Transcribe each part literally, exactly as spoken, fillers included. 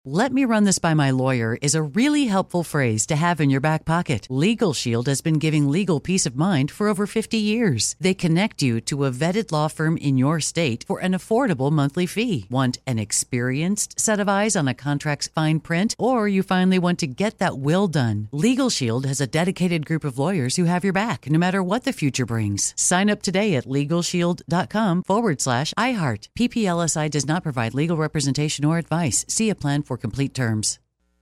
"Let me run this by my lawyer" is a really helpful phrase to have in your back pocket. Legal Shield has been giving legal peace of mind for over fifty years. They connect you to a vetted law firm in your state for an affordable monthly fee. Want an experienced set of eyes on a contract's fine print? Or you finally want to get that will done? Legal Shield has a dedicated group of lawyers who have your back, no matter what the future brings. Sign up today at LegalShield.com forward slash iHeart. P P L S I does not provide legal representation or advice. See a plan for complete terms.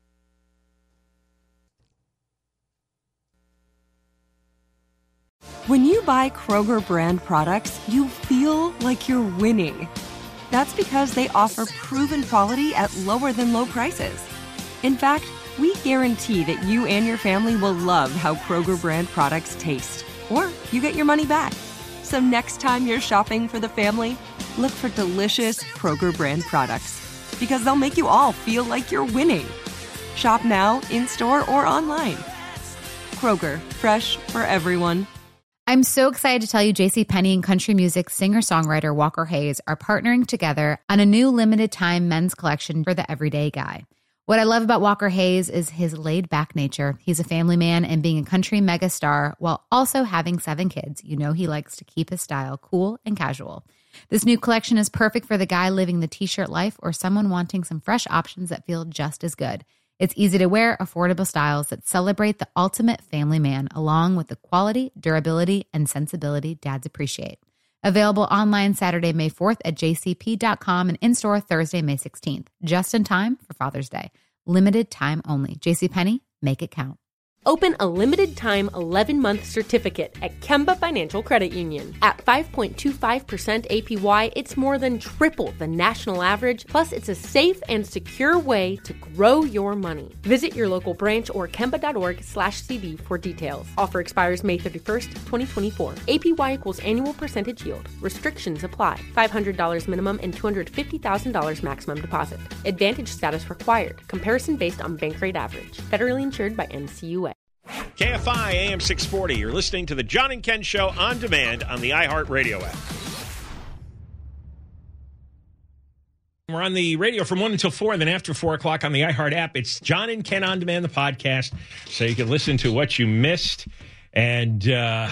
When you buy Kroger brand products, you feel like you're winning. That's because they offer proven quality at lower than low prices. In fact, we guarantee that you and your family will love how Kroger brand products taste, or you get your money back. So next time you're shopping for the family, look for delicious Kroger brand products, because they'll make you all feel like you're winning. Shop now, in-store, or online. Kroger, fresh for everyone. I'm so excited to tell you JCPenney and country music singer-songwriter Walker Hayes are partnering together on a new limited-time men's collection for the everyday guy. What I love about Walker Hayes is his laid-back nature. He's a family man, and being a country megastar while also having seven kids, you know he likes to keep his style cool and casual. This new collection is perfect for the guy living the t-shirt life or someone wanting some fresh options that feel just as good. It's easy to wear, affordable styles that celebrate the ultimate family man, along with the quality, durability, and sensibility dads appreciate. Available online Saturday, May fourth at j c p dot com and in-store Thursday, May sixteenth. Just in time for Father's Day. Limited time only. JCPenney, make it count. Open a limited-time eleven-month certificate at Kemba Financial Credit Union. At five point two five percent A P Y, it's more than triple the national average, plus it's a safe and secure way to grow your money. Visit your local branch or kemba.org slash CD for details. Offer expires May thirty-first, twenty twenty-four. A P Y equals annual percentage yield. Restrictions apply. five hundred dollars minimum and two hundred fifty thousand dollars maximum deposit. Advantage status required. Comparison based on bank rate average. Federally insured by N C U A. K F I A M six forty. You're listening to the John and Ken Show on demand on the iHeartRadio app. We're on the radio from one until four, and then after four o'clock on the iHeart app. It's John and Ken on demand, the podcast, so you can listen to what you missed. And uh,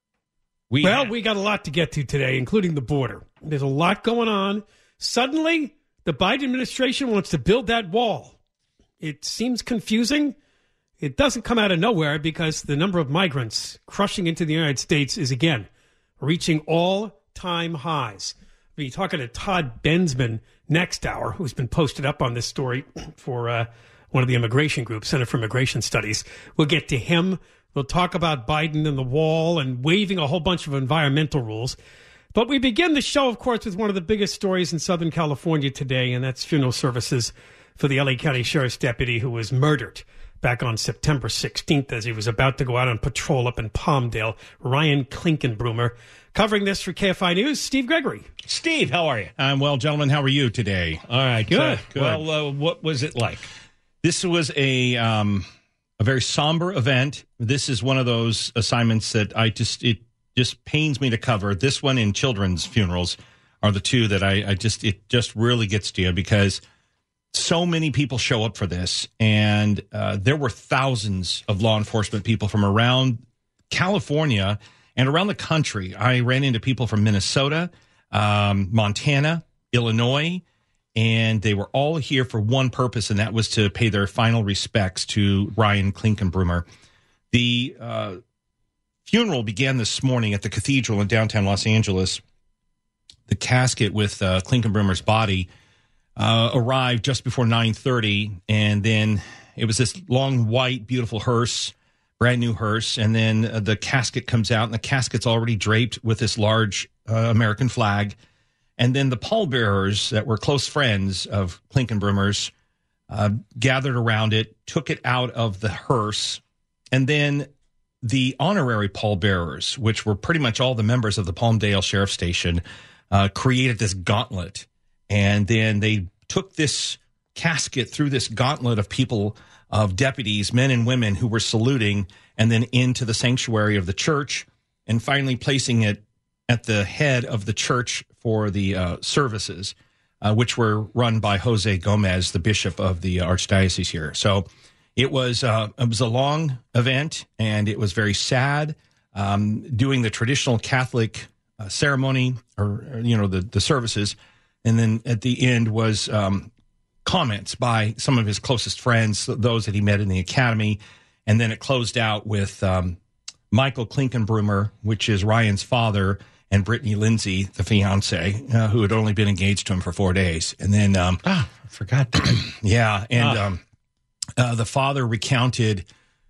we well, have- we got a lot to get to today, including the border. There's a lot going on. Suddenly, the Biden administration wants to build that wall. It seems confusing. It doesn't come out of nowhere because the number of migrants crushing into the United States is, again, reaching all-time highs. We'll be talking to Todd Bensman next hour, who's been posted up on this story for uh, one of the immigration groups, Center for Immigration Studies. We'll get to him. We'll talk about Biden and the wall and waiving a whole bunch of environmental rules. But we begin the show, of course, with one of the biggest stories in Southern California today, and that's funeral services for the L A County Sheriff's deputy who was murdered back on September sixteenth as he was about to go out on patrol up in Palmdale. Ryan Klinkenbrummer covering this for K F I News. Steve Gregory. Steve, how are you? I'm well, gentlemen. How are you today? All right, good. Uh, good. Well, uh, what was it like? This was a um, a very somber event. This is one of those assignments that I just it just pains me to cover. This one and children's funerals are the two that I, I just it just really gets to you because so many people show up for this, and uh, there were thousands of law enforcement people from around California and around the country. I ran into people from Minnesota, um, Montana, Illinois, and they were all here for one purpose, and that was to pay their final respects to Ryan Klinkenbrummer. The uh, funeral began this morning at the cathedral in downtown Los Angeles. The casket with uh, Klinkenbrummer's body Uh, arrived just before nine thirty, and then it was this long, white, beautiful hearse, brand new hearse, and then uh, the casket comes out, and the casket's already draped with this large uh, American flag, and then the pallbearers that were close friends of Klinkenbrummer's uh, gathered around it, took it out of the hearse, and then the honorary pallbearers, which were pretty much all the members of the Palmdale Sheriff Station, uh, created this gauntlet. And then they took this casket through this gauntlet of people, of deputies, men and women who were saluting, and then into the sanctuary of the church, and finally placing it at the head of the church for the uh, services. uh, which were run by Jose Gomez, the bishop of the archdiocese here. So it was uh, it was a long event, and it was very sad. Um, doing the traditional Catholic uh, ceremony, or, or you know the the services, and then at the end was um, comments by some of his closest friends, those that he met in the academy, and then it closed out with um, Michael Klinkenbrummer, which is Ryan's father, and Brittany Lindsay, the fiance, uh, who had only been engaged to him for four days. And then, um, ah, I forgot that. yeah, and Ah. um, uh, the father recounted.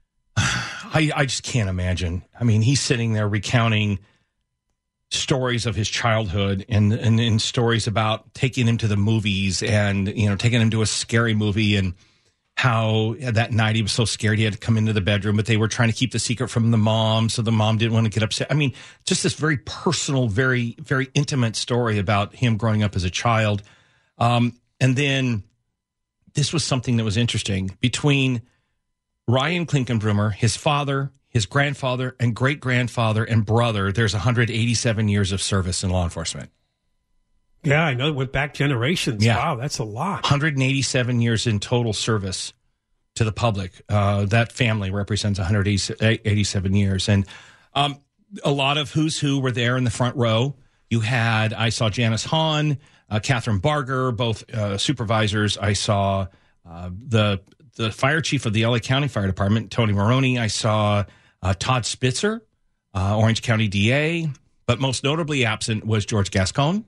I, I just can't imagine. I mean, he's sitting there recounting stories of his childhood and, and and stories about taking him to the movies and, you know, taking him to a scary movie, and how that night he was so scared he had to come into the bedroom, but they were trying to keep the secret from the mom, so the mom didn't want to get upset. I mean, just this very personal, very, very intimate story about him growing up as a child. Um, and then this was something that was interesting. Between Ryan Klinkenbrummer, his father, his grandfather, and great-grandfather and brother, there's one hundred eighty-seven years of service in law enforcement. Yeah, I know it went back generations. Yeah. Wow, that's a lot. one hundred eighty-seven years in total service to the public. Uh, that family represents one hundred eighty-seven years. And um, a lot of who's who were there in the front row. You had, I saw Janice Hahn, uh, Catherine Barger, both uh, supervisors. I saw uh, the the fire chief of the L A County Fire Department, Tony Maroney. I saw uh, Todd Spitzer, uh, Orange County D A. But most notably absent was George Gascon.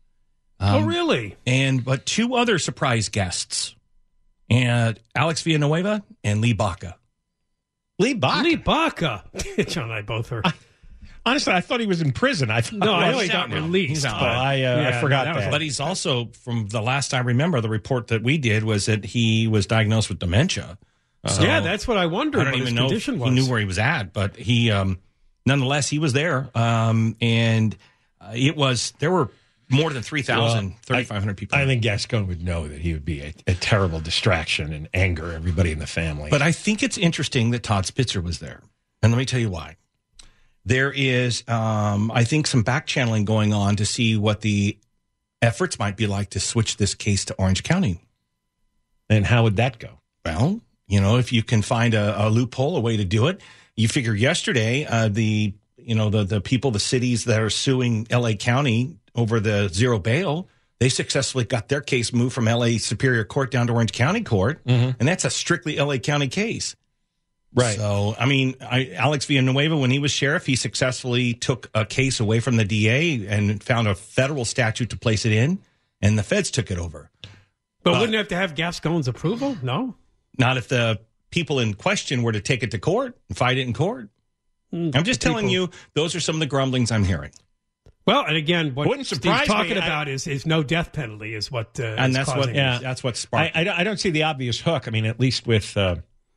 Um, oh, really? And but two other surprise guests, and Alex Villanueva and Lee Baca. Lee Baca? Lee Baca. John and I both are. I, honestly, I thought he was in prison. I thought, No, I well, know he he's got out now. released. He's out. but- Oh, I, uh, Yeah, I forgot that that. was- But he's also, from the last I remember, the report that we did was that he was diagnosed with dementia. So yeah, that's what I wondered. I don't what even his know if condition he was. knew where he was at, but he, um, nonetheless, he was there. Um, and uh, it was, there were more than three thousand, Well, thirty-five hundred people. I think Gascon would know that he would be a, a terrible distraction and anger everybody in the family. But I think it's interesting that Todd Spitzer was there. And let me tell you why. There is, um, I think, some back channeling going on to see what the efforts might be like to switch this case to Orange County. And how would that go? Well, you know, if you can find a, a loophole, a way to do it. You figure yesterday, uh, the, you know, the, the people, the cities that are suing L A County over the zero bail, they successfully got their case moved from L A Superior Court down to Orange County Court. Mhm. And that's a strictly L A County case. Right. So, I mean, I, Alex Villanueva, when he was sheriff, he successfully took a case away from the D A and found a federal statute to place it in, and the feds took it over. But Uh, wouldn't it have to have Gascon's approval? No. Not if the people in question were to take it to court and fight it in court. Mm, I'm just the telling people- you, those are some of the grumblings I'm hearing. Well, and again, what Wouldn't Steve's surprise me. talking I- about is, is no death penalty is what uh, And is that's what, causing yeah. this. that's what I, sparked. I, don't- I don't see the obvious hook. I mean, at least with uh,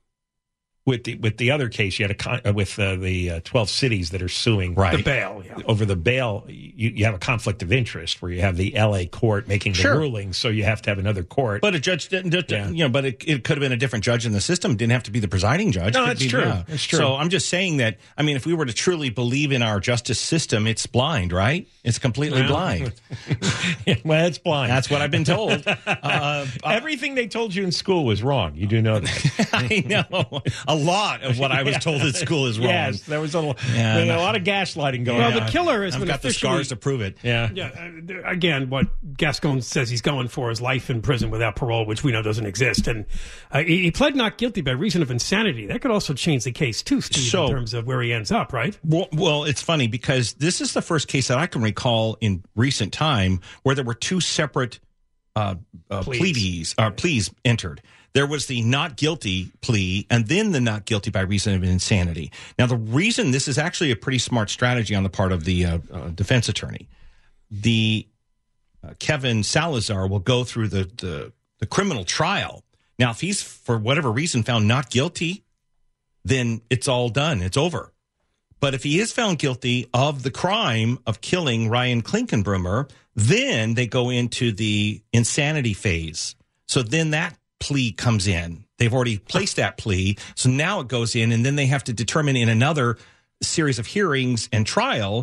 with the with the other case, you had a con- uh, with uh, the uh, twelve cities that are suing Right. The bail, yeah. over the bail. You, you have a conflict of interest where you have the L A court making the Sure. ruling, so you have to have another court. But a judge didn't, just, Yeah. you know, but it, it could have been a different judge in the system. It didn't have to be the presiding judge. No, It could that's be- true. yeah. That's true. So I'm just saying that, I mean, if we were to truly believe in our justice system, it's blind, right? It's completely Yeah. blind. well, it's blind. That's what I've been told. Uh, Everything they told you in school was wrong. You do know that. I know. A lot of what I was told at school is wrong. Yes, there was a, Yeah, there was no. a lot of gaslighting going Well, on. the killer has I've been got the officially- scars to prove it. yeah. Yeah, uh, again, what Gascon says he's going for is life in prison without parole, which we know doesn't exist. And uh, he, he pled not guilty by reason of insanity. That could also change the case, too, Steve, So- in terms of where he ends up, right? Well, well, it's funny because this is the first case that I can recall in recent time where there were two separate uh, uh, Pleas. pleas, or pleas entered. There was the not guilty plea and then the not guilty by reason of insanity. Now, the reason this is actually a pretty smart strategy on the part of the uh, uh, defense attorney, the uh, Kevin Salazar will go through the, the the criminal trial. Now, if he's for whatever reason found not guilty, then it's all done. It's over. But if he is found guilty of the crime of killing Ryan Klinkenbrummer, then they go into the insanity phase. So then that plea comes in. They've already placed that plea. So now it goes in, and then they have to determine in another series of hearings and trial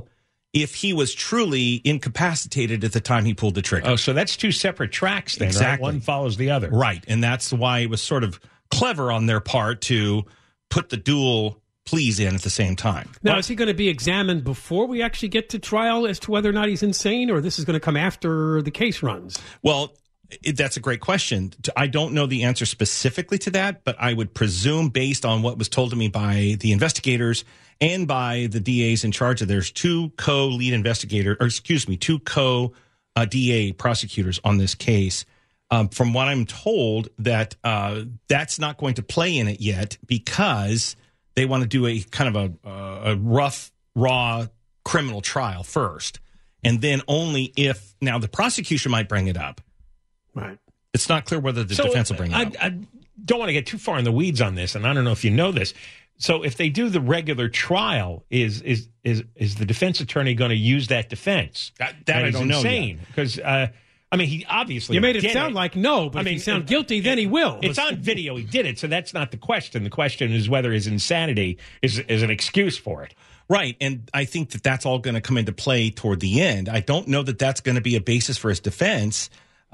if he was truly incapacitated at the time he pulled the trigger. Oh, so that's two separate tracks then, exactly. right? One follows the other. Right, and that's why it was sort of clever on their part to put the dual pleas in at the same time. Now, but, is he going to be examined before we actually get to trial as to whether or not he's insane, or this is going to come after the case runs? Well, it, that's a great question. I don't know the answer specifically to that, but I would presume, based on what was told to me by the investigators and by the D As in charge of, there's two co-lead investigators, or excuse me, two co uh, D A prosecutors on this case. Um, from what I'm told, that uh, that's not going to play in it yet because they want to do a kind of a, uh, a rough, raw criminal trial first. And then only if, now the prosecution might bring it up. Right. It's not clear whether the so defense will bring it I, up. I don't want to get too far in the weeds on this, and I don't know if you know this. So if they do the regular trial, is is is is the defense attorney going to use that defense? That, that I is don't know insane because uh, I mean he obviously You made it did sound it. like no, but I if mean, he sound it- guilty, then he will. It's on video. He did it, so that's not the question. The question is whether his insanity is is an excuse for it. Right, and I think that that's all going to come into play toward the end. I don't know that that's going to be a basis for his defense.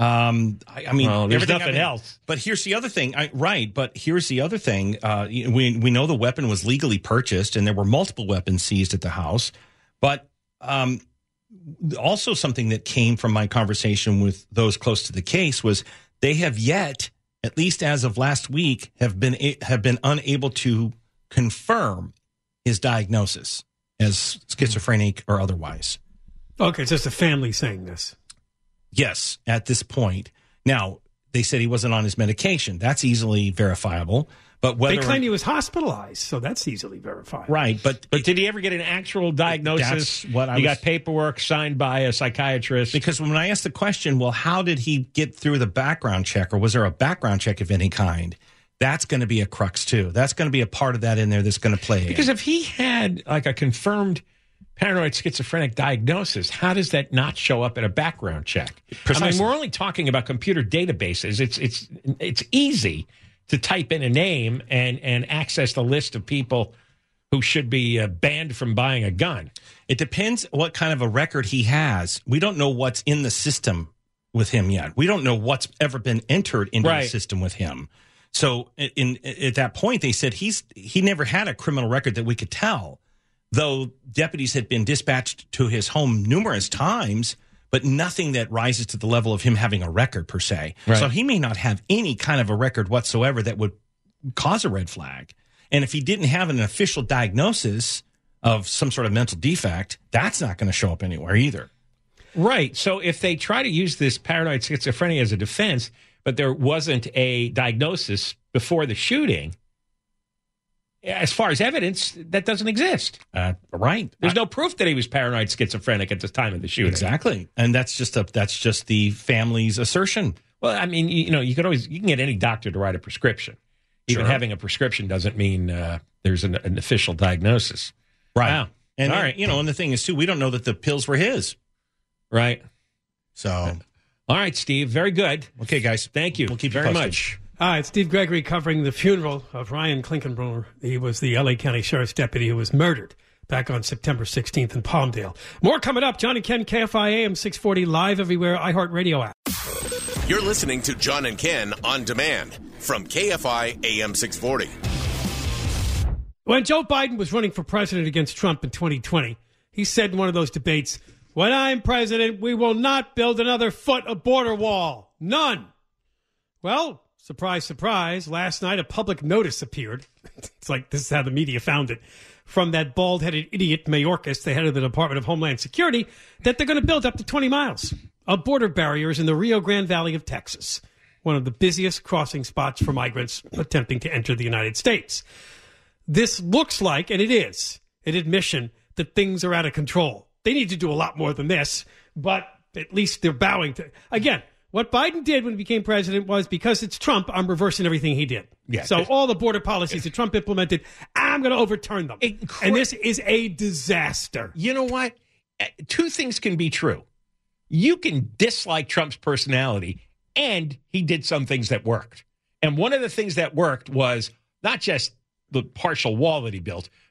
Um, I, I mean, Well, there's everything nothing I mean, else. But here's the other thing. I, right, but here's the other thing. Uh, we we know the weapon was legally purchased, and there were multiple weapons seized at the house. But um, also something that came from my conversation with those close to the case was they have yet, at least as of last week, have been have been unable to confirm his diagnosis as schizophrenic or otherwise. Okay, it's just a family saying this. Yes, at this point. Now, they said he wasn't on his medication. That's easily verifiable. But whether They claim he was hospitalized, so that's easily verified. right, but But did he ever get an actual diagnosis? That's what I he was- got paperwork signed by a psychiatrist. because when I asked the question, well, how did he get through the background check, or was there a background check of any kind? That's going to be a crux too. That's going to be a part of that in there that's going to play. Because in. if he had like a confirmed paranoid schizophrenic diagnosis, how does that not show up in a background check? I mean, Precisely. we're only talking about computer databases. It's it's it's easy to type in a name and and access the list of people who should be uh, banned from buying a gun. It depends what kind of a record he has. We don't know what's in the system with him yet. We don't know what's ever been entered into Right. the system with him. So in, in at that point, they said he's he never had a criminal record that we could tell, though deputies had been dispatched to his home numerous times, but nothing that rises to the level of him having a record per se. Right. So he may not have any kind of a record whatsoever that would cause a red flag. And if he didn't have an official diagnosis of some sort of mental defect, that's not going to show up anywhere either. Right. So if they try to use this paranoid schizophrenia as a defense, but there wasn't a diagnosis before the shooting, as far as evidence, that doesn't exist. Uh, right. There's no proof that he was paranoid schizophrenic at the time of the shooting. Exactly. And that's just a that's just the family's assertion. Well, I mean, you, you know, you could always you can get any doctor to write a prescription. Even Sure. having a prescription doesn't mean uh, there's an, an official diagnosis. Right. Wow. And All then, right. you know, and the thing is too, we don't know that the pills were his. Right. So All right, Steve. Very good. okay, guys. Thank you. We'll keep you very posted. much. Hi, it's Steve Gregory covering the funeral of Ryan Klinkenbrunner. He was the L A County Sheriff's deputy who was murdered back on September sixteenth in Palmdale. More coming up. John and Ken, K F I A M six forty, live everywhere, iHeartRadio app. You're listening to John and Ken on demand from K F I A M six forty. When Joe Biden was running for president against Trump in twenty twenty, he said in one of those debates, "When I'm president, we will not build another foot of border wall. None." Well, surprise, surprise, last night a public notice appeared. It's like this is how the media found it. From that bald-headed idiot Mayorkas, the head of the Department of Homeland Security, that they're going to build up to twenty miles of border barriers in the Rio Grande Valley of Texas, one of the busiest crossing spots for migrants attempting to enter the United States. This looks like, and it is, an admission that things are out of control. They need to do a lot more than this, but at least they're bowing to. Again, what Biden did when he became president was, because it's Trump, I'm reversing everything he did. Yeah. So all the border policies that Trump implemented, I'm going to overturn them. Incre- and this is a disaster. You know what? Uh, Two things can be true. You can dislike Trump's personality, and he did some things that worked. And one of the things that worked was not just the partial wall that he built, but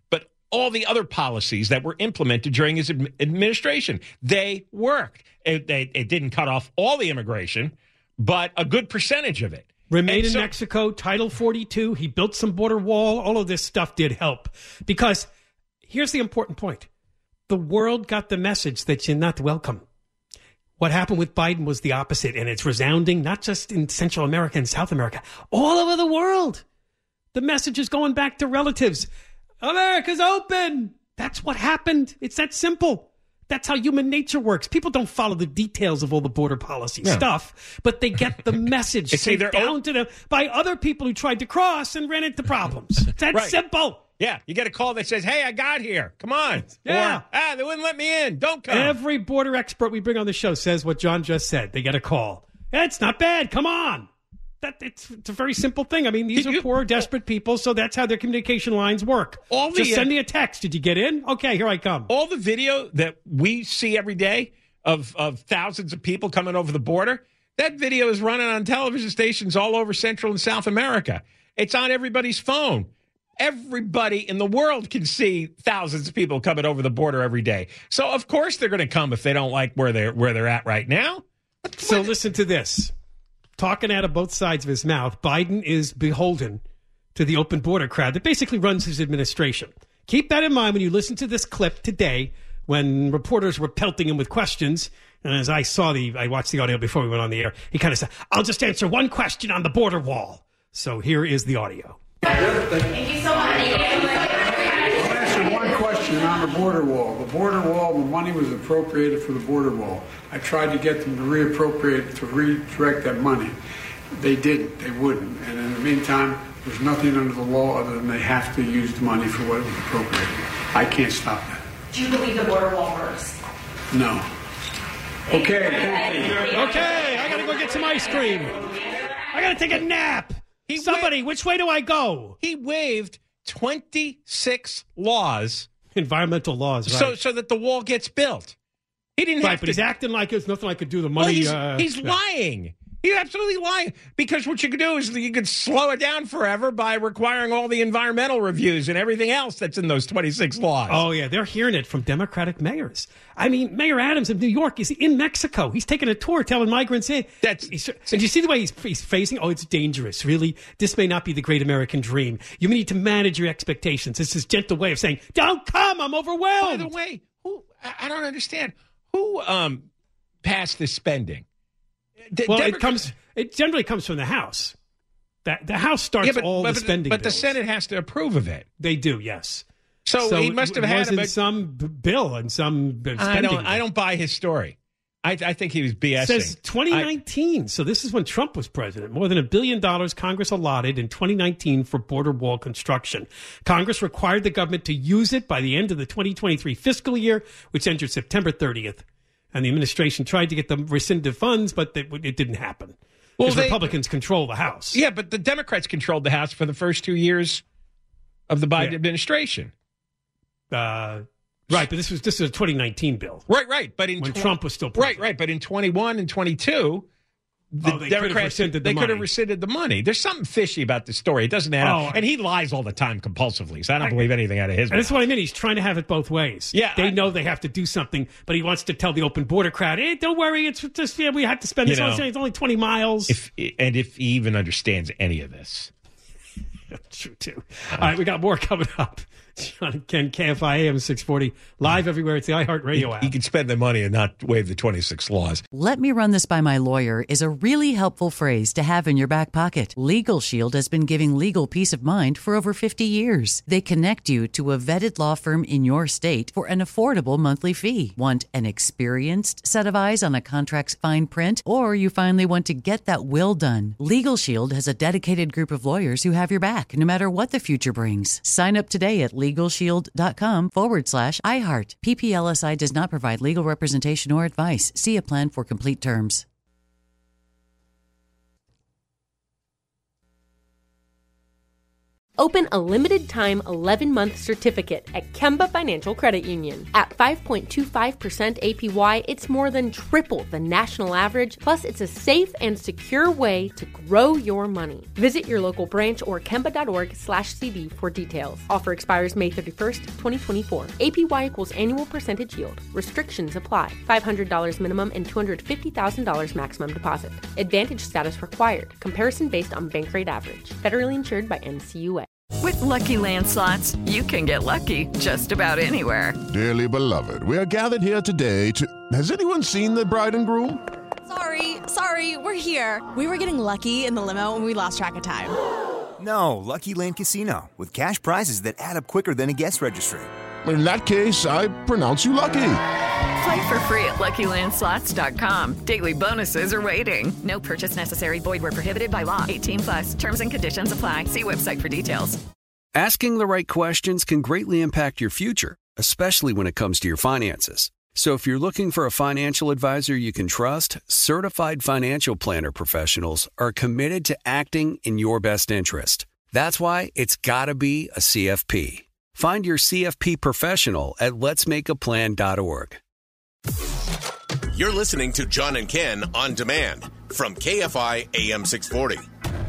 all the other policies that were implemented during his ad- administration. They worked. It, they, it didn't cut off all the immigration, but a good percentage of it. Remain And in so- Mexico, Title forty-two. He built some border wall. All of this stuff did help. Because here's the important point. The world got the message that you're not welcome. What happened with Biden was the opposite, and it's resounding, not just in Central America and South America, all over the world. The message is going back to relatives. America's open. That's what happened. It's that simple. That's how human nature works. People don't follow the details of all the border policy No. stuff, but they get the message It's sent either down o- to them by other people who tried to cross and ran into problems. It's that Right. simple. Yeah, you get a call that says, hey, I got here. Come on. Yeah. Or, ah, they wouldn't let me in. Don't come. Every border expert we bring on the show says what John just said. They get a call. It's not bad. Come on. That it's, it's a very simple thing. I mean, these You- are poor, desperate people, so that's how their communication lines work. All the, Just send uh, me a text. Did you get in? Okay, here I come. all the video that we see every day of, of thousands of people coming over the border, that video is running on television stations all over Central and South America. It's on everybody's phone. Everybody in the world can see thousands of people coming over the border every day. So of course they're going to come if they don't like where they're where they're at right now. What- So what- listen to this. Talking out of both sides of his mouth, Biden is beholden to the open border crowd that basically runs his administration. Keep that in mind when you listen to this clip today when reporters were pelting him with questions. And as I saw the, I watched the audio before we went on the air, he kind of said, I'll just answer one question on the border wall. So here is the audio. Thank you so much. I'll answer one question on the border wall. The border wall, the money was appropriated for the border wall. I tried to get them to reappropriate, to redirect that money. They didn't. They wouldn't. And in the meantime, there's nothing under the law other than they have to use the money for what it was appropriated. I can't stop that. Do you believe the border wall works? No. Okay, thank you. Okay, I got to go get some ice cream. I got to take a nap. He Somebody, which way do I go? He waived twenty-six laws Environmental laws, right? so so that the wall gets built. He didn't right, have but to. he's acting like there's nothing I could do. The Well, money. he's, uh, he's yeah. lying. He's absolutely lying. Because what you could do is you could slow it down forever by requiring all the environmental reviews and everything else that's in those twenty-six laws. Oh, yeah. They're hearing it from Democratic mayors. I mean, Mayor Adams of New York is in Mexico. He's taking a tour telling migrants in. That's- He's, and you see the way he's, he's facing? Oh, it's dangerous. Really? This may not be the great American dream. You need to manage your expectations. It's his gentle way of saying, don't come. I'm overwhelmed. By the way, who I I don't understand. Who um, passed this spending? D- well, it Democrats- comes. It generally comes from the House. That the House starts yeah, but, all but, the spending But the bills. Senate has to approve of it. They do, yes. So, he must have it had was him. in some b- bill and some b- spending. I don't. bill. I don't buy his story. I, I think he was BSing. It says twenty nineteen. So this is when Trump was president. More than a billion dollars Congress allotted in twenty nineteen for border wall construction. Congress required the government to use it by the end of the twenty twenty-three fiscal year, which ended September thirtieth. And the administration tried to get them rescinded funds, but they, it didn't happen. Well, Because they- Republicans control the House. Yeah, but the Democrats controlled the House for the first two years of the Biden Yeah. administration. Uh, right, but this was this is a twenty nineteen bill. Right, right. But in When tw- Trump was still right, president. right. But in twenty-one and twenty-two, the Oh, they could have Democrats rescinded the they could have money. rescinded the money. There's something fishy about this story. It doesn't add Oh, up, and he lies all the time compulsively. So I don't believe anything out of his And that's mouth. what I mean. He's trying to have it both ways. Yeah, they I- know they have to do something, but he wants to tell the open border crowd, "Hey, don't worry, it's just yeah, we have to spend You this. know, whole thing. It's only twenty miles." If and if he even understands any of this. True too. All right, we got more coming up. John and Ken, K F I A M six forty, live everywhere. It's the iHeartRadio app. He can spend the money and not waive the twenty-six laws. Let me run this by my lawyer is a really helpful phrase to have in your back pocket. Legal Shield has been giving legal peace of mind for over fifty years. They connect you to a vetted law firm in your state for an affordable monthly fee. Want an experienced set of eyes on a contract's fine print? Or you finally want to get that will done? Legal Shield has a dedicated group of lawyers who have your back, no matter what the future brings. Sign up today at LegalShield.com forward slash iHeart. P P L S I does not provide legal representation or advice. See a plan for complete terms. Open a limited-time eleven-month certificate at Kemba Financial Credit Union. At five point two five percent A P Y, it's more than triple the national average, plus it's a safe and secure way to grow your money. Visit your local branch or kemba.org slash CD for details. Offer expires May thirty-first, twenty twenty-four. A P Y equals annual percentage yield. Restrictions apply. five hundred dollars minimum and two hundred fifty thousand dollars maximum deposit. Advantage status required. Comparison based on bank rate average. Federally insured by N C U A. With Lucky Land Slots, you can get lucky just about anywhere. Dearly beloved, we are gathered here today to... Has anyone seen the bride and groom? Sorry, sorry, we're here. We were getting lucky in the limo and we lost track of time. No, Lucky Land Casino, with cash prizes that add up quicker than a guest registry. In that case, I pronounce you lucky. Play for free at lucky land slots dot com. Daily bonuses are waiting. No purchase necessary. Void where prohibited by law. eighteen plus. Terms and conditions apply. See website for details. Asking the right questions can greatly impact your future, especially when it comes to your finances. So if you're looking for a financial advisor you can trust, certified financial planner professionals are committed to acting in your best interest. That's why it's got to be a C F P. Find your C F P professional at lets make a plan dot org. You're listening to John and Ken on demand from K F I A M six forty.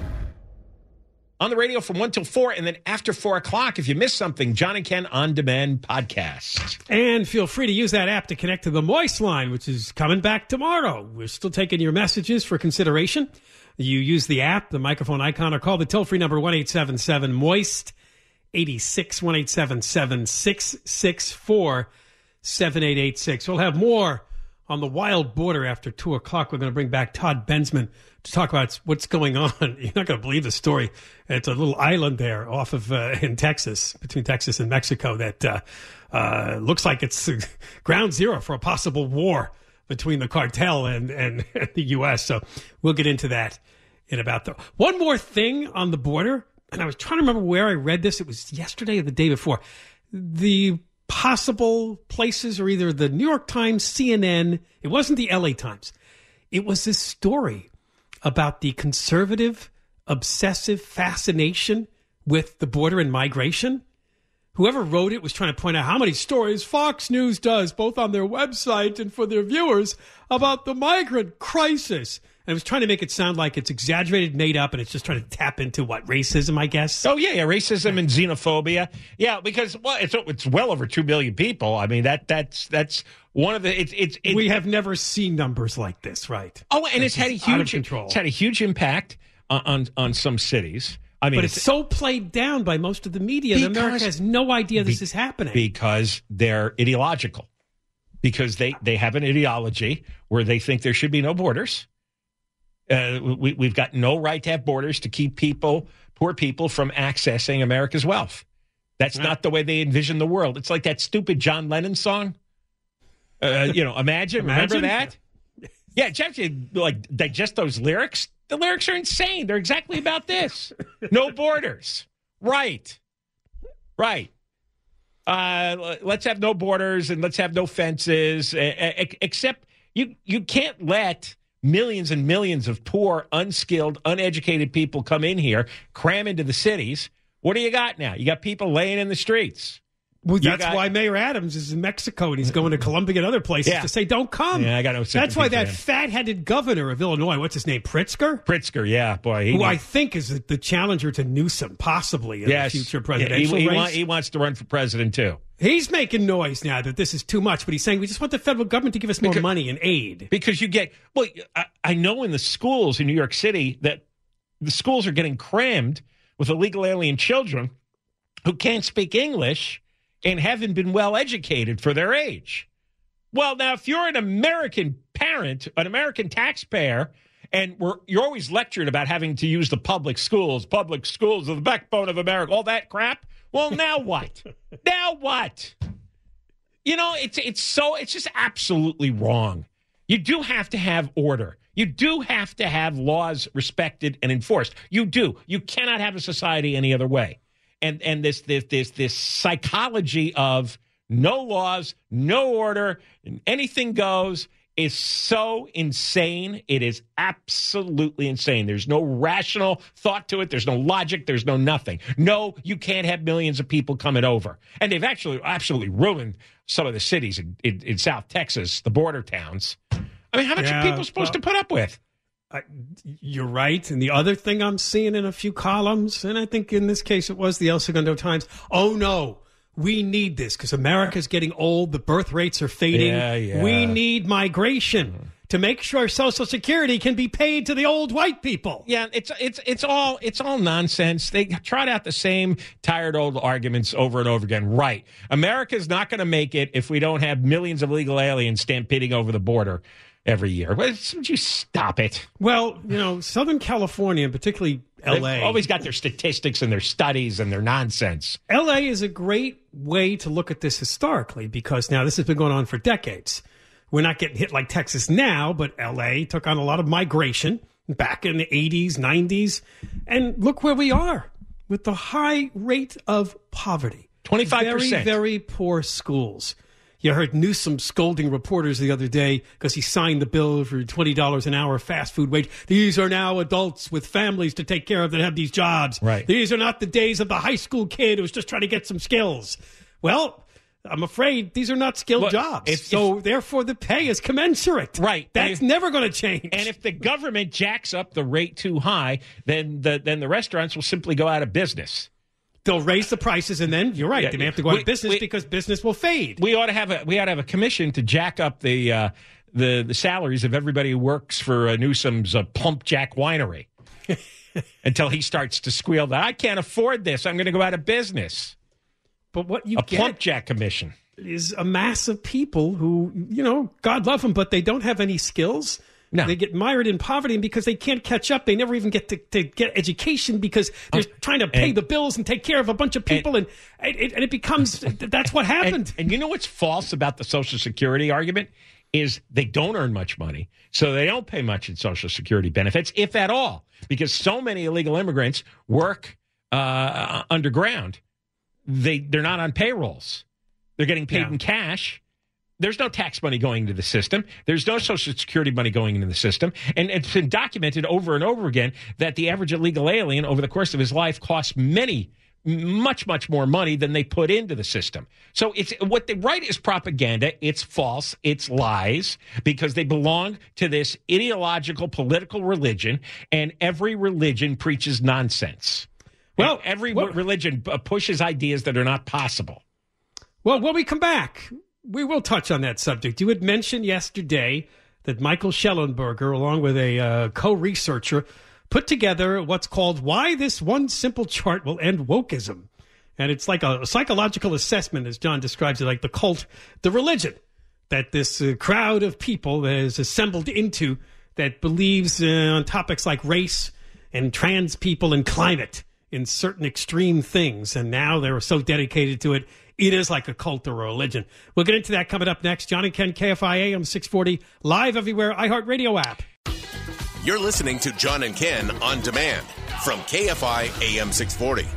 On the radio from one till four, and then after four o'clock, if you missed something, John and Ken On Demand podcast. And feel free to use that app to connect to the Moist line, which is coming back tomorrow. We're still taking your messages for consideration. You use the app, the microphone icon, or call the toll-free number one eight seven seven moist eighty-six, one eight seven seven, six six four, seven eight eight six. We'll have more on the wild border after two o'clock. We're going to bring back Todd Bensman to talk about what's going on. You're not going to believe the story. It's a little island there off of uh, in Texas, between Texas and Mexico, that uh, uh, looks like it's uh, ground zero for a possible war between the cartel and, and, and the U S. So we'll get into that in about the... One more thing on the border, and I was trying to remember where I read this. It was yesterday or the day before. The possible places are either the New York Times, C N N. It wasn't the L A Times. It was this story about the conservative, obsessive fascination with the border and migration. Whoever wrote it was trying to point out how many stories Fox News does, both on their website and for their viewers, about the migrant crisis. And it was trying to make it sound like it's exaggerated, made up, and it's just trying to tap into, what, racism, I guess? Oh, yeah, yeah, racism and xenophobia. Yeah, because, well, it's it's well over two million people. I mean, that that's that's one of the... It's, it's, it, we have never seen numbers like this, right? Oh, and it's, it's had a huge it's had a huge impact on, on, on some cities. I mean, but it's, it's so played down by most of the media that America has no idea this be, is happening. Because they're ideological. Because they, they have an ideology where they think there should be no borders. Uh, we, we've got no right to have borders to keep people, poor people, from accessing America's wealth. That's right. Not the way they envision the world. It's like that stupid John Lennon song. Uh, you know, imagine, imagine, remember that? Yeah, just like digest those lyrics. The lyrics are insane. They're exactly about this. No borders. Right. Right. Uh, let's have no borders and let's have no fences. Except you, you can't let millions and millions of poor, unskilled, uneducated people come in here, cram into the cities. What do you got now? You got people laying in the streets. Well, that's got, why Mayor Adams is in Mexico and he's going to Colombia and other places yeah. to say, don't come. Yeah, I got no sympathy. That's why that him. fat-headed governor of Illinois, what's his name, Pritzker? Pritzker, yeah. boy, he Who needs... I think is the challenger to Newsom, possibly, in yes. the future presidential yeah, he, he, race. Want, he wants to run for president, too. He's making noise now that this is too much, but he's saying we just want the federal government to give us more because, money and aid. Because you get, well, I, I know in the schools in New York City that the schools are getting crammed with illegal alien children who can't speak English and haven't been well educated for their age. Well, now, if you're an American parent, an American taxpayer, and we're, you're always lectured about having to use the public schools, public schools are the backbone of America, all that crap, well, now what? Now what? You know, it's it's so it's just absolutely wrong. You do have to have order. You do have to have laws respected and enforced. You do. You cannot have a society any other way. And and this this this this psychology of no laws, no order, and anything goes is so insane. It is absolutely insane. There's no rational thought to it. There's no logic. There's no nothing. No, you can't have millions of people coming over. And they've actually absolutely ruined some of the cities in, in, in South Texas, the border towns. I mean, how much yeah, are people supposed well, to put up with? I, you're right. And the other thing I'm seeing in a few columns, and I think in this case it was the El Segundo Times, oh, no. We need this because America's getting old. The birth rates are fading. Yeah, yeah. We need migration to make sure Social Security can be paid to the old white people. Yeah, it's it's it's all it's all nonsense. They trot out the same tired old arguments over and over again. Right. America's not going to make it if we don't have millions of illegal aliens stampeding over the border every year. Would you stop it? Well, you know, Southern California, and particularly L A. They've always got their statistics and their studies and their nonsense. L A is a great way to look at this historically because now this has been going on for decades. We're not getting hit like Texas now, but L A took on a lot of migration back in the eighties, nineties. And look where we are with the high rate of poverty. twenty-five percent. Very, very poor schools. You heard Newsom scolding reporters the other day because he signed the bill for twenty dollars an hour fast food wage. These are now adults with families to take care of that have these jobs. Right. These are not the days of the high school kid who's just trying to get some skills. Well, I'm afraid these are not skilled Look, jobs. if, so if, therefore the pay is commensurate. Right. That's if, never going to change. And if the government jacks up the rate too high, then the, then the restaurants will simply go out of business. They'll raise the prices, and then you're right. Yeah, they may have to go out we, of business we, because business will fade. We ought to have a we ought to have a commission to jack up the uh, the the salaries of everybody who works for uh, Newsom's uh, Plump Jack Winery until he starts to squeal that I can't afford this. I'm going to go out of business. But what you a get Plump Jack commission is a mass of people who, you know, God love them, but they don't have any skills. No. They get mired in poverty, and because they can't catch up, they never even get to, to get education because they're um, trying to pay and, the bills and take care of a bunch of people, and and, it, and it becomes that's what happened. And, and you know what's false about the Social Security argument is they don't earn much money, so they don't pay much in Social Security benefits, if at all, because so many illegal immigrants work uh, underground. They they're not on payrolls; they're getting paid Yeah. in cash. There's no tax money going into the system. There's no Social Security money going into the system. And it's been documented over and over again that the average illegal alien over the course of his life costs many, much, much more money than they put into the system. So it's what they write is propaganda. It's false. It's lies because they belong to this ideological political religion, and every religion preaches nonsense. Well, and every well, religion pushes ideas that are not possible. Well, when we come back, we will touch on that subject. You had mentioned yesterday that Michael Schellenberger, along with a uh, co-researcher, put together what's called Why This One Simple Chart Will End Wokeism. And it's like a psychological assessment, as John describes it, like the cult, the religion that this uh, crowd of people has assembled into that believes uh, on topics like race and trans people and climate in certain extreme things. And now they're so dedicated to it, it is like a cult or a religion. We'll get into that coming up next. John and Ken, K F I A M six forty, live everywhere, iHeartRadio app. You're listening to John and Ken on demand from K F I A M six forty.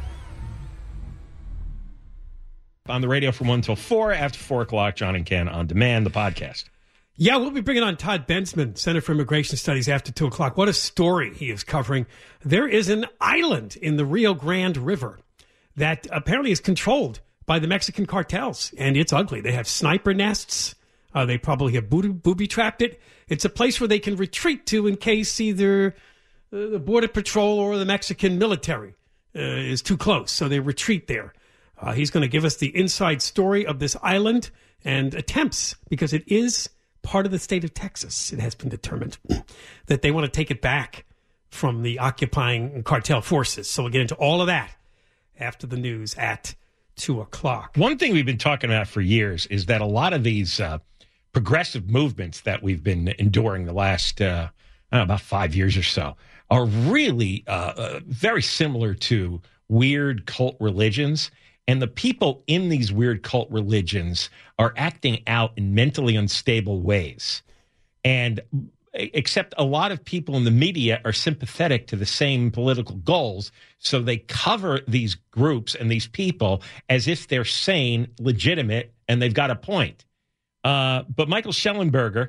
On the radio from one until four, after four o'clock, John and Ken on demand, the podcast. Yeah, we'll be bringing on Todd Bensman, Center for Immigration Studies, after two o'clock. What a story he is covering. There is an island in the Rio Grande River that apparently is controlled by the Mexican cartels, and it's ugly. They have sniper nests. Uh, they probably have booby, booby-trapped it. It's a place where they can retreat to in case either uh, the Border Patrol or the Mexican military uh, is too close, so they retreat there. Uh, he's going to give us the inside story of this island and attempts, because it is part of the state of Texas. It has been determined that they want to take it back from the occupying cartel forces. So we'll get into all of that after the news at two o'clock. One thing we've been talking about for years is that a lot of these uh, progressive movements that we've been enduring the last, uh, I don't know, about five years or so are really uh, uh, very similar to weird cult religions. And the people in these weird cult religions are acting out in mentally unstable ways. And except a lot of people in the media are sympathetic to the same political goals, so they cover these groups and these people as if they're sane, legitimate, and they've got a point. Uh, but Michael Schellenberger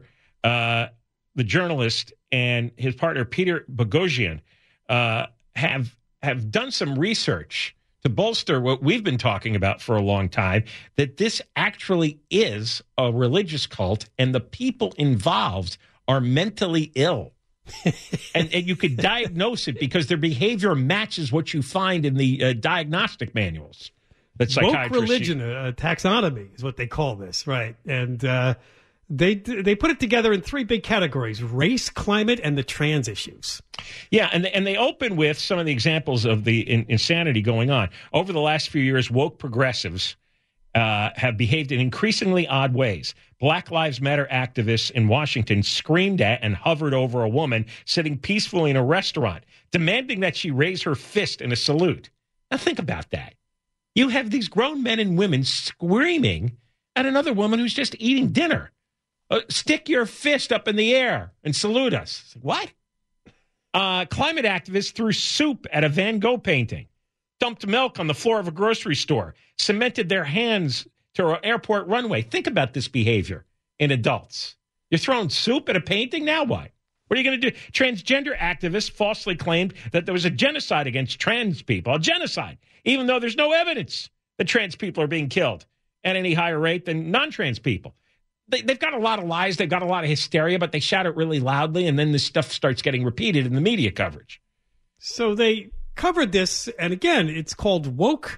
uh, the journalist, and his partner, Peter Boghossian, uh, have have done some research to bolster what we've been talking about for a long time, that this actually is a religious cult and the people involved are mentally ill. and, and you could diagnose it because their behavior matches what you find in the uh, diagnostic manuals. That psychiatrists woke religion, a taxonomy is what they call this, right? And uh, they they put it together in three big categories: race, climate, and the trans issues. Yeah, and and they open with some of the examples of the in, insanity going on over the last few years. Woke progressives uh, have behaved in increasingly odd ways. Black Lives Matter activists in Washington screamed at and hovered over a woman sitting peacefully in a restaurant, demanding that she raise her fist in a salute. Now think about that. You have these grown men and women screaming at another woman who's just eating dinner. Uh, stick your fist up in the air and salute us. What? Uh, climate activists threw soup at a Van Gogh painting, dumped milk on the floor of a grocery store, cemented their hands to an airport runway. Think about this behavior in adults. You're throwing soup at a painting? Now what? What are you going to do? Transgender activists falsely claimed that there was a genocide against trans people, a genocide, even though there's no evidence that trans people are being killed at any higher rate than non-trans people. They, they've got a lot of lies. They've got a lot of hysteria, but they shout it really loudly, and then this stuff starts getting repeated in the media coverage. So they covered this, and again, it's called woke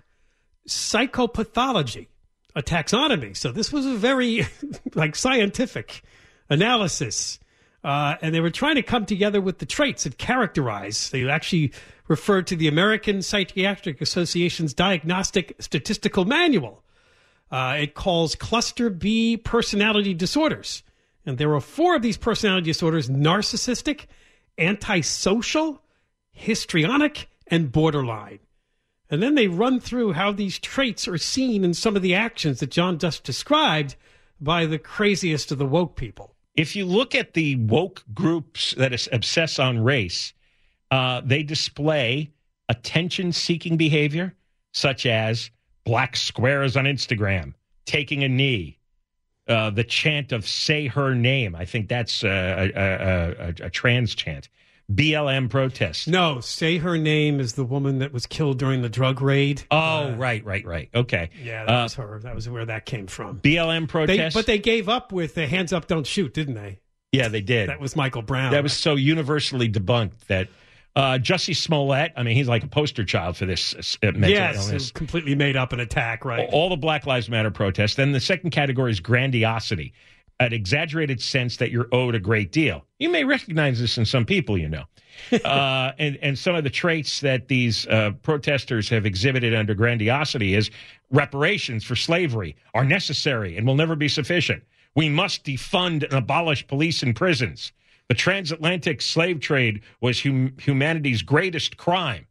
psychopathology, a taxonomy. So this was a very like scientific analysis. Uh, and they were trying to come together with the traits that characterize. They actually referred to the American Psychiatric Association's Diagnostic Statistical Manual. Uh, it calls cluster B personality disorders. And there are four of these personality disorders: narcissistic, antisocial, histrionic, and borderline. And then they run through how these traits are seen in some of the actions that John just described by the craziest of the woke people. If you look at the woke groups that obsess on race, uh, they display attention-seeking behavior, such as black squares on Instagram, taking a knee, uh, the chant of "say her name." I think that's uh, a, a, a, a trans chant. B L M protests. No, "say her name" is the woman that was killed during the drug raid. Oh, uh, right, right, right. Okay. Yeah, that uh, was her. That was where that came from. B L M protests. They, but they gave up with the hands up, don't shoot, didn't they? Yeah, they did. That was Michael Brown. That was so universally debunked that uh, Jussie Smollett, I mean, he's like a poster child for this uh, mental yes, illness. It was completely made up an attack, right? All the Black Lives Matter protests. Then the second category is grandiosity, an exaggerated sense that you're owed a great deal. You may recognize this in some people, you know. uh, and, and some of the traits that these uh, protesters have exhibited under grandiosity is reparations for slavery are necessary and will never be sufficient. We must defund and abolish police and prisons. The transatlantic slave trade was hum- humanity's greatest crime.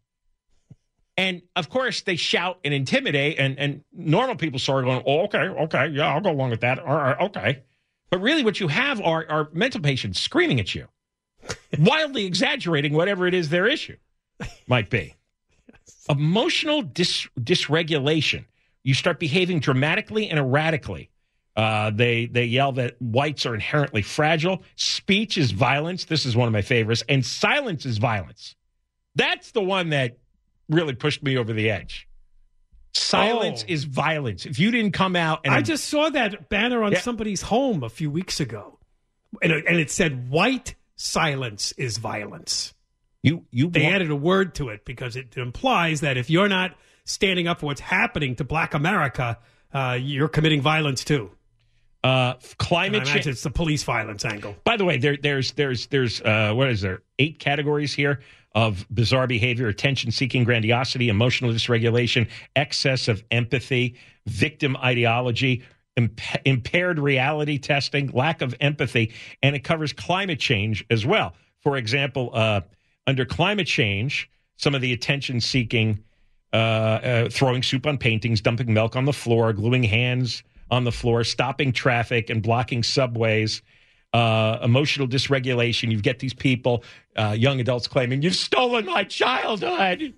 And, of course, they shout and intimidate, and, and normal people start going, oh, okay, okay, yeah, I'll go along with that. All right, okay. But really what you have are, are mental patients screaming at you, wildly exaggerating whatever it is their issue might be. Yes. Emotional dis- dysregulation. You start behaving dramatically and erratically. Uh, they they yell that whites are inherently fragile. Speech is violence. This is one of my favorites. And silence is violence. That's the one that really pushed me over the edge. Silence oh. is violence. If you didn't come out and I just saw that banner on yeah. somebody's home a few weeks ago, and it, and it said "white silence is violence." You you they want- added a word to it because it implies that if you're not standing up for what's happening to Black America, uh, you're committing violence too. Uh, climate change. It's the police violence angle. By the way, there, there's there's there's uh, what is there? Eight categories here of bizarre behavior: attention-seeking, grandiosity, emotional dysregulation, excess of empathy, victim ideology, imp- impaired reality testing, lack of empathy, and it covers climate change as well. For example, uh, under climate change, some of the attention-seeking, uh, uh, throwing soup on paintings, dumping milk on the floor, gluing hands on the floor, stopping traffic and blocking subways, uh, emotional dysregulation. You get these people, uh, young adults claiming, you've stolen my childhood.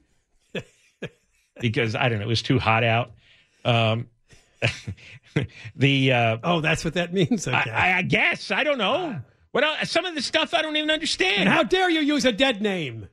Because, I don't know, it was too hot out. Um, the uh, Oh, that's what that means? Okay. I, I guess. I don't know. Uh, Well, some of the stuff I don't even understand. And how dare you use a dead name?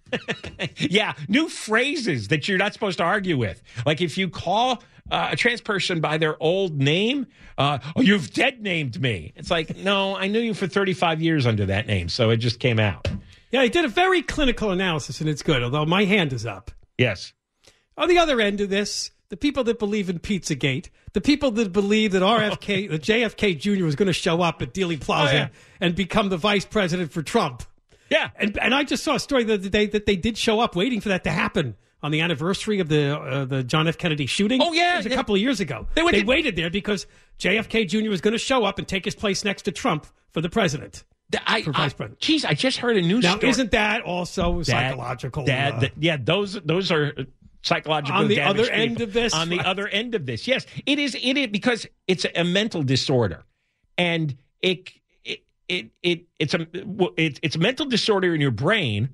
Yeah, new phrases that you're not supposed to argue with. Like if you call uh, a trans person by their old name, uh, oh, you've dead named me. It's like, no, I knew you for thirty-five years under that name, so it just came out. Yeah, he did a very clinical analysis, and it's good, although my hand is up. Yes. On the other end of this, the people that believe in Pizzagate, the people that believe that R F K, that J F K Junior was going to show up at Dealey Plaza Oh, yeah. and become the vice president for Trump. Yeah. And and I just saw a story the other day that they did show up waiting for that to happen on the anniversary of the uh, the John F. Kennedy shooting. Oh, yeah. It was a yeah. couple of years ago. They, They, went to- waited there because J F K Junior was going to show up and take his place next to Trump for the president. I, for I, vice president. Geez, I just heard a news Now, story. isn't that also That- psychological? that- uh, that- yeah, those those are psychological On the damage other end people. of this, On the right. other end of this, yes, it is. It is because it's a mental disorder, and it it it, it it's a it, it's a mental disorder in your brain.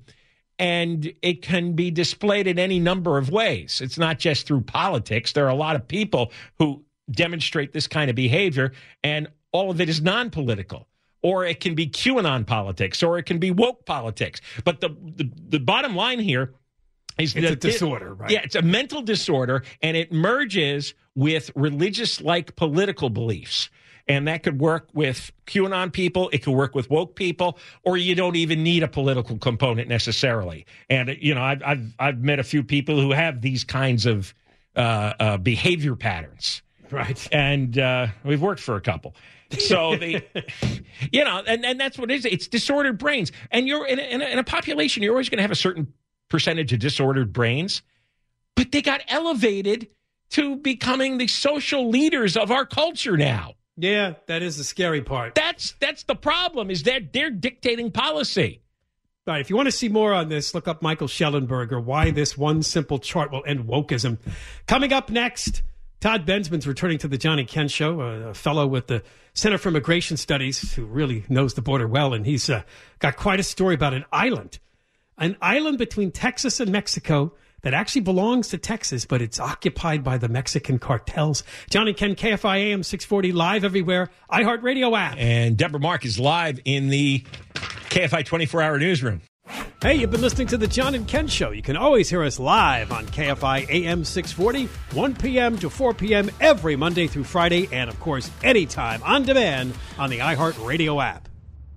And it can be displayed in any number of ways. It's not just through politics. There are a lot of people who demonstrate this kind of behavior, and all of it is non-political. Or it can be QAnon politics, or it can be woke politics. But the the, the bottom line here is It's that a disorder, right? Yeah, it's a mental disorder, and it merges with religious-like political beliefs. And that could work with QAnon people. It could work with woke people, or you don't even need a political component necessarily. And, you know, I've, I've, I've met a few people who have these kinds of uh, uh, behavior patterns. Right. And uh, we've worked for a couple. So, the, you know, and, and that's what it is. It's disordered brains. And you're in a, in a, in a population, you're always going to have a certain percentage of disordered brains. But they got elevated to becoming the social leaders of our culture now. Yeah, that is the scary part. That's that's the problem, is that they're dictating policy. Right. If you want to see more on this, look up Michael Schellenberger, Why This One Simple Chart Will End Wokeism. Coming up next, Todd Bensman's returning to the John and Ken Show, a, a fellow with the Center for Immigration Studies who really knows the border well, and he's uh, got quite a story about an island, an island between Texas and Mexico that actually belongs to Texas, but it's occupied by the Mexican cartels. John and Ken, K F I A M six forty, live everywhere, iHeartRadio app. And Deborah Mark is live in the K F I twenty-four hour newsroom. Hey, you've been listening to the John and Ken Show. You can always hear us live on K F I A M six forty, one p.m. to four p.m. every Monday through Friday, and, of course, anytime on demand on the iHeartRadio app.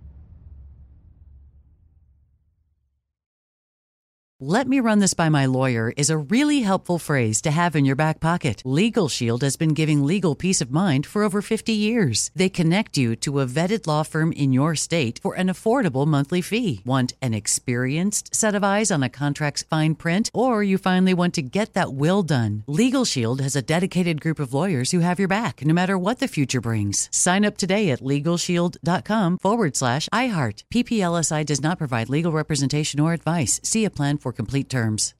"Let me run this by my lawyer" is a really helpful phrase to have in your back pocket. Legal Shield has been giving legal peace of mind for over fifty years. They connect you to a vetted law firm in your state for an affordable monthly fee. Want an experienced set of eyes on a contract's fine print? Or you finally want to get that will done? Legal Shield has a dedicated group of lawyers who have your back, no matter what the future brings. Sign up today at LegalShield.com forward slash iHeart. P P L S I does not provide legal representation or advice. See a plan for complete terms.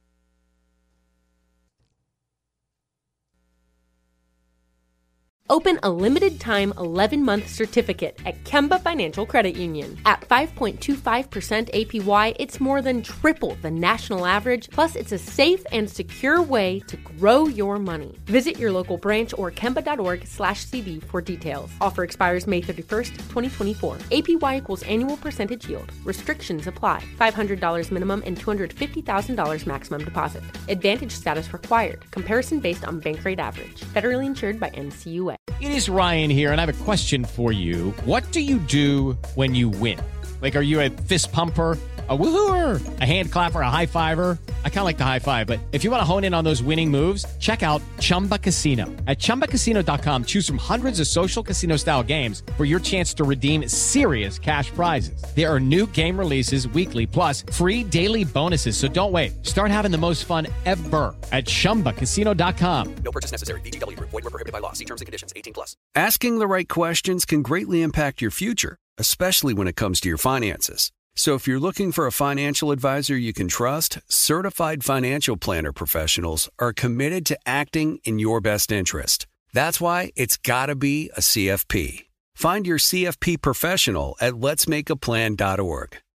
Open a limited-time eleven-month certificate at Kemba Financial Credit Union. At five point two five percent A P Y, it's more than triple the national average, plus it's a safe and secure way to grow your money. Visit your local branch or kemba.org slash CD for details. Offer expires May thirty-first, twenty twenty-four. A P Y equals annual percentage yield. Restrictions apply. five hundred dollars minimum and two hundred fifty thousand dollars maximum deposit. Advantage status required. Comparison based on bank rate average. Federally insured by N C U A. It is Ryan here, and I have a question for you. What do you do when you win? Like, are you a fist pumper, a woohooer, a hand clapper, a high fiver? I kind of like the high five, but if you want to hone in on those winning moves, check out Chumba Casino. At Chumba Casino dot com, choose from hundreds of social casino-style games for your chance to redeem serious cash prizes. There are new game releases weekly, plus free daily bonuses, so don't wait. Start having the most fun ever at Chumba Casino dot com. No purchase necessary. V G W. Void where prohibited by law. See terms and conditions. eighteen plus. Asking the right questions can greatly impact your future, especially when it comes to your finances. So if you're looking for a financial advisor you can trust, certified financial planner professionals are committed to acting in your best interest. That's why it's got to be a C F P. Find your C F P professional at lets make a plan dot org.